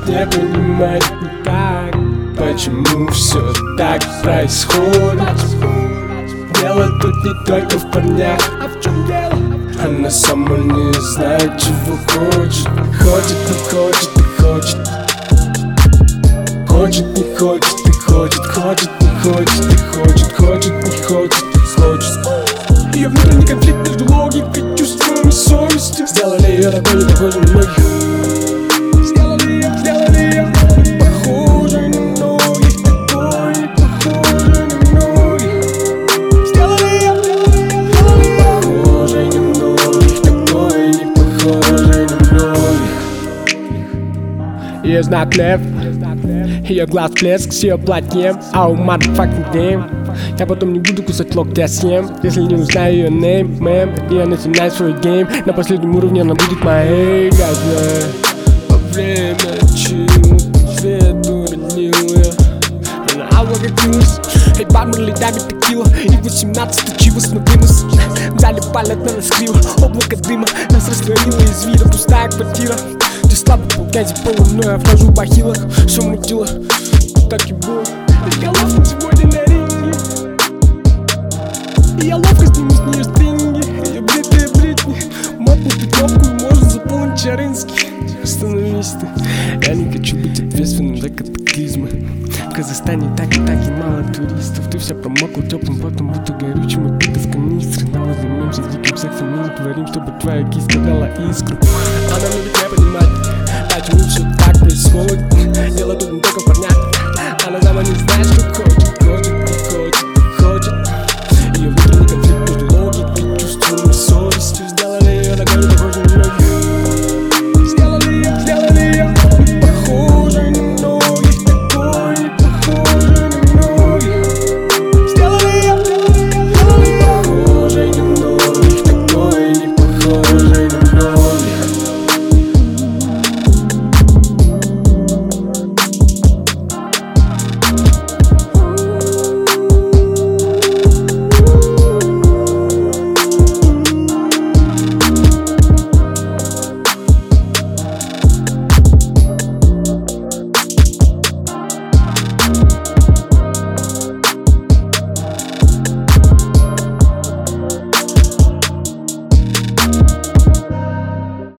не понимает никак, почему все так происходит. Дело тут не только в парнях, а в чем дело? Она сама не знает, чего хочет. Хочет, не хочет, и хочет. Хочет, не хочет, и хочет. Хочет, не хочет, и хочет. Хочет, не хочет, и хочет. Ее внутренний конфликт между логикой, чувством и совестью сделали ее такой не похожей на многих. Сделали ее не похожей на многих. Такой не похожей на многих. Сделали ее не похожей на многих. Такой не похожей на многих. Ее знак лев, ее глаз блеск с ее платьем. Oh motherfucking damn. Я потом не буду кусать локти, а съем, если не узнаю ее name, мэм. И я начинаю свой гейм. На последнем уровне она будет моей. Я знаю, во время чил свету роднил я. Она облагодилась. Эй, бармен, ледами текила. И 18 училась на вынос. В зале палят на нас криво. Облако дыма нас растворило из вида. Пустая квартира, где слабо по грязи полом. Но я вхожу в бахилах, все мутило. Так и было. Я ловко сегодня на ринге. И я ловко сниму с нее стринги. Ее бритые бритни, мотнутый кнопку, и можно заполнить Чарынский. Остановись ты, я не хочу быть ответственным за катаклизмы. В Казахстане так и мало туристов. Ты вся промокла теплым потом, будто горючим отбита в канистре. Но возьмемся с диким сексом и натворим, чтобы твоя кисть дала искру. Она любит не понимать, почему все так происходит. Дело тут не только в парнях. Она сама не знает, что хочет.